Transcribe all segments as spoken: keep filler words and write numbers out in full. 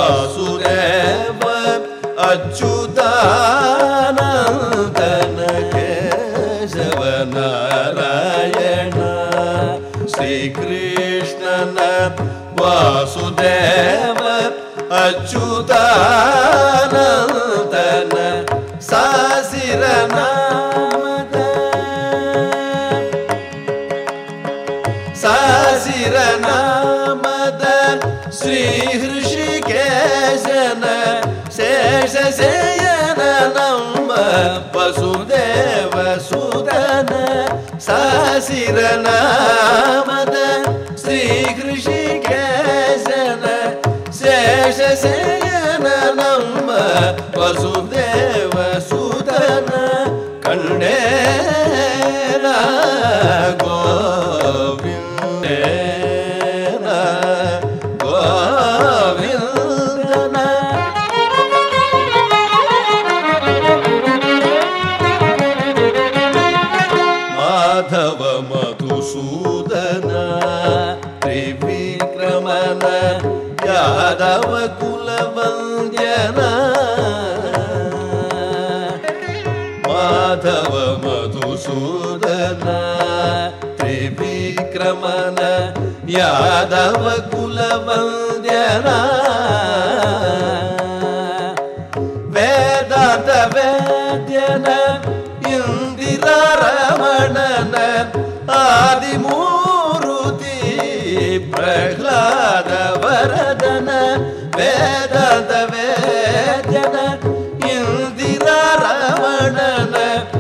ವಾಸುದೇವ ಅಚ್ಯುತಾನಂದನ ಕೇಶವ ನಾರಾಯಣ ಶ್ರೀಕೃಷ್ಣನ ವಾಸುದೇವ ಅಚ್ಯುತಾನಂದನ ಸಾಸಿರ ನಾಮದ ಸಾಸಿರ ನಾಮದ ಶ್ರೀ ಹೃಷಿಕೇಶನ ಶೇಷ ಶಯನ ನಮ್ಮ ವಸುದೇವ ಸುತನ ಸಾಸಿರ ನಾಮದ ಶ್ರೀ ಹೃಷಿಕೇಶನ ಶೇಷ ಶಯನ ನಮ್ಮ ವಸುದೇವ ಸುತನ ಕಂಡೇನ ಗೋವಿಂದೇನ ಗೋವಿಂದನ ಮಾಧವ ಮಧುಸೂದನ ತ್ರಿವಿಕ್ರಮನ ಯಾದವ ಕುಲವಂದ್ಯನ ಮಾಧವ ಮಧುಸೂದನ ತ್ರಿವಿಕ್ರಮನ ಯಾದವ ಕುಲವಂದ್ಯನ ವೇದಾಂತ ವೇದ್ಯನ ಇಂದಿರಾ ರಮಣನ ಆದಿಮೂರುತಿ ಪ್ರಹ್ಲಾದ ವರದನ ವೇದಾಂತ ವೇದ್ಯನ ಇಂದಿರಾ ರಮಣನ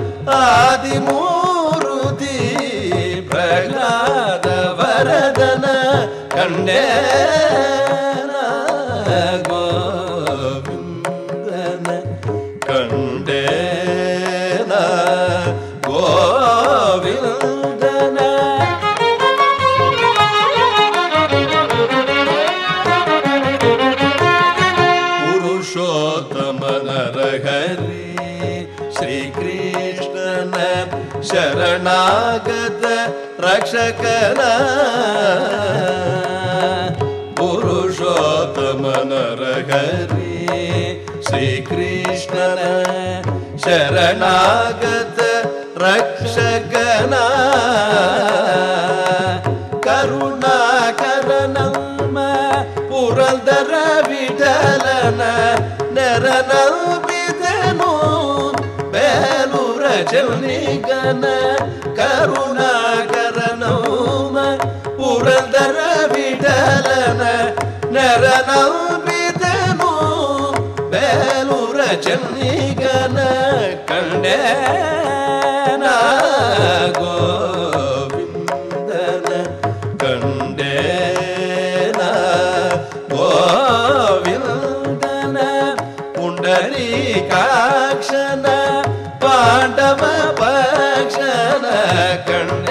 ಆದಿಮೂರುತಿ ಪ್ರಹ್ಲಾದ ವರದನ ಕಂಡೇನ ಗೋವಿಂದನ ಕಂಡೇನ ಗೋವಿಂದನ ಪುರುಷೋತ್ತಮನ ಹರಿ ಶ್ರೀಕೃಷ್ಣನ ಶರಣಾಗತ ರಕ್ಷಕನ ಪುರುಷೋತ್ತಮನ ಹರಿ ಶ್ರೀಕೃಷ್ಣನ ಶರಣಾಗತ ರಕ್ಷಕನ ಕರುಣಾಕರ ನಮ್ಮ ಪುರಂದರ ವಿಠಲನ ನೆರನಂಬಿದನು ಬೇಲೂರ ಚೌನಿಗನ ಕರುಣಾಕರ ನಮ್ಮ ಪುರಂದರ ವಿಠಲನ ನೆರನಂಬಿದನು ಬೇಲೂರ ಚೌನಿಗನ ಕಂಡೇನ ಗೋವಿಂದನ ಕಂಡೇನ ಗೋವಿಂದನ ಪುಂಡರೀಕಾಕ್ಷನ ಪಾಂಡವ ಪಕ್ಷನ ಕಂಡ